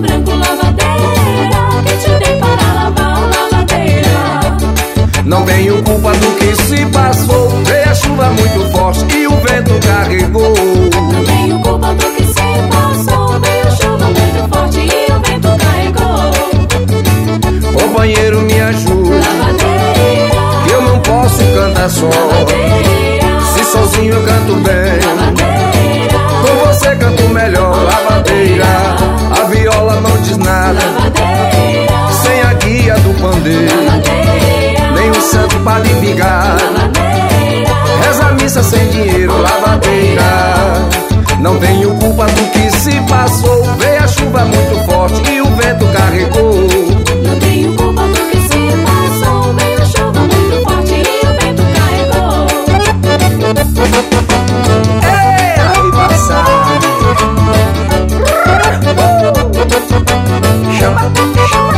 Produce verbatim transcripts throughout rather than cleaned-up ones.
branco, lavadeira, que te dei para lavar, lavadeira. Não tenho culpa do que se passou, veio a chuva muito forte e o vento carregou. Não tenho culpa do que se passou, veio a chuva muito forte e o vento carregou. Companheiro, me ajuda, Lavadeira, que eu não posso cantar só. lavadeira, Se sozinho eu canto bem, lavadeira, com você canto melhor. Lavadeira, a viola não diz nada, lavadeira, sem a guia do pandeiro, lavadeira, nem o santo para ligar. lavadeira, Reza a missa sem dinheiro. Lavadeira, não tenho culpa do que se passou, veio a chuva muito forte e o vento carregou. não tenho culpa do que se passou, veio a chuva muito forte e o vento carregou. Ei, aí passar. Chama, chama.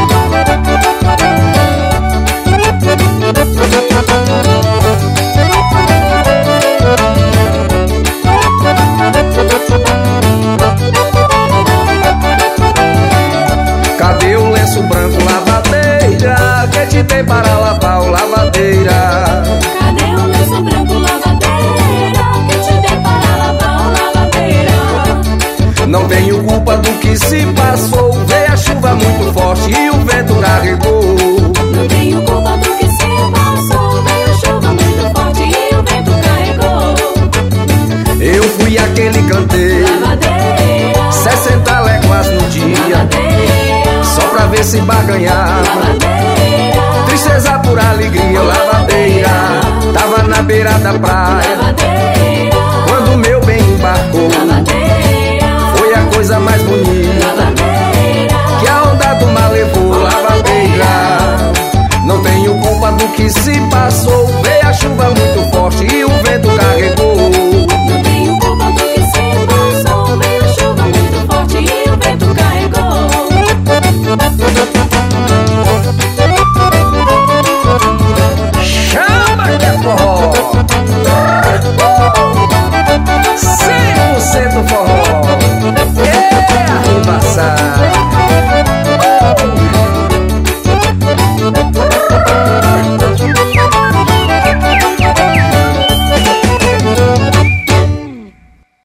Cadê o lenço branco, lavadeira, que te dei para lavar, o lavadeira? Cadê o lenço branco, lavadeira, que te dei para lavar, lavadeira. Não tenho culpa do que se passou, veio a chuva muito forte e o vento carregou. Não tenho culpa do que se passou, veio a chuva muito forte e o vento carregou. Eu fui aquele canteiro, Lavadeira, sessenta léguas no dia, lavadeira, só pra ver se barganhava. lavadeira, Tristeza por alegria, lavadeira, tava na beira da praia, lavadeira, quando meu bem embarcou. lavadeira, Foi a coisa mais bonita